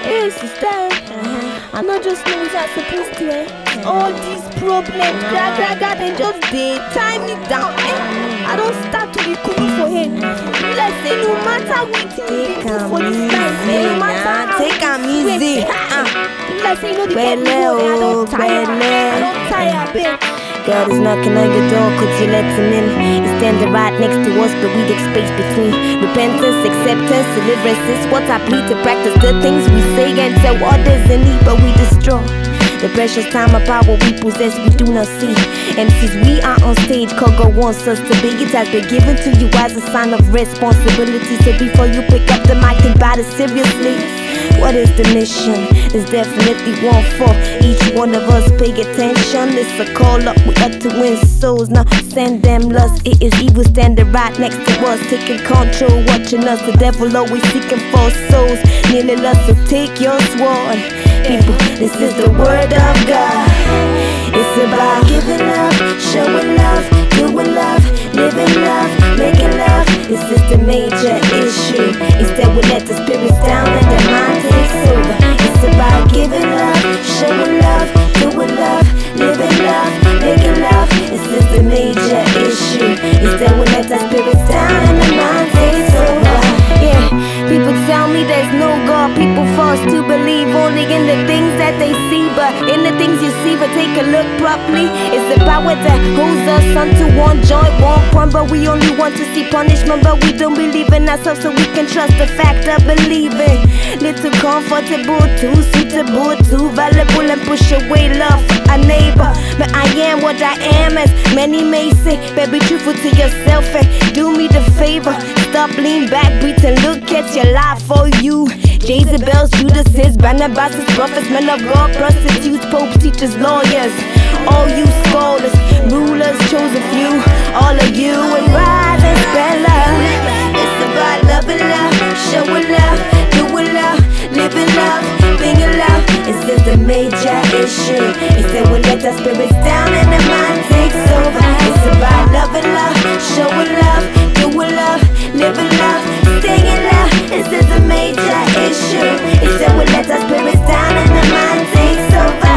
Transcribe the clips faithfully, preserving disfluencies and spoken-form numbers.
Hey sister, uh-huh. I not just know what I'm supposed to eh? uh-huh. All these problems, gra gra gra, they just they tie me down eh? I don't start to be cool for him. You like say no matter what you do for this life, no matter how take am easy. You like say you know the get me going, I don't tire, I don't tire, babe. God is knocking on your door, could you let him in? He's standing right next to us, but we take space between. Repentance, acceptance, deliverance is what I plead to practice the things we say and tell others in need, but we destroy the precious time of power we possess, we do not see. M Cs, we are on stage, Kogo wants us to be. It has been given to you as a sign of responsibility. So before you pick up the mic, think about it seriously. What is the mission? There's definitely one for each one of us. Pay attention, it's a call up, we up to win souls. Now send them lust, it is evil standing right next to us, taking control, watching us. The devil always seeking for souls, kneeling us, so take your sword. People, this is the word of God. It's about giving love, showing love, doing love, living love, making love. This is the major issue. Instead we let the spirits down and the mind takes over. It's about giving love, showing love, doing love, living love, making love. This is the major issue. Instead we let the spirits down and the mind takes over. Yeah, people tell me there's no God. People force to believe only in the things that they see, but in the things you see, but take a look properly. It's the power that holds us onto one joint, one point. But we only want to see punishment, but we don't believe in ourselves, so we can trust the fact of believing. Little comfortable, too suitable, too valuable, and push away love for a neighbor. But I am what I am, as many may say. But be truthful to yourself and do me the favor. Stop, lean back, breathe and look at your life for you. Jezebels, Judases, Barnabas, prophets, men of God, prostitutes, popes, teachers, lawyers. All you scholars, rulers, chosen few, all of you, and rise and spread love. It's about loving love, showing love, doing love, living love, being in love. This is the major issue. Instead we let our spirits down and the mind takes over. It's about loving love, showing love, doing love, living love, staying in love. This is a major issue. Instead we let our spirits down and the mind takes over.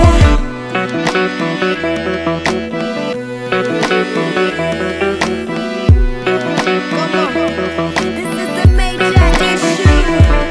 This is a major issue.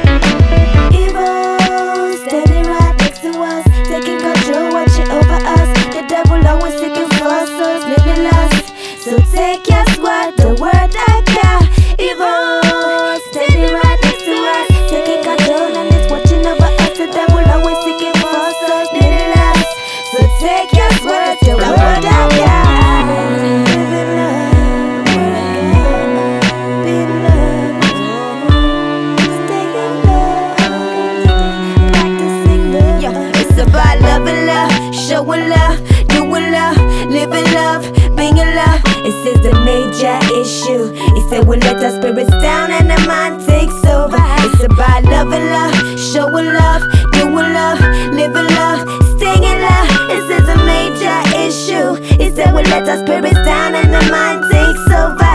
Evil standing right next to us, taking control, watching over us. The devil always seeking for us, living lust. So take your squad, the word I got. Evil standing right next to us, taking control and it's watching over us. The devil always seeking for us, living lust. So take your squad, the word I got. Living love, being love, staying love, practicing love. Yeah, it's about loving love, showing love, doing love, living love, being in love. This is the major issue. It said we let our spirits down and the mind takes over. It's about loving love, showing love, doing love, living love, staying in love. This is a major issue. It said we let our spirits down and the mind takes over.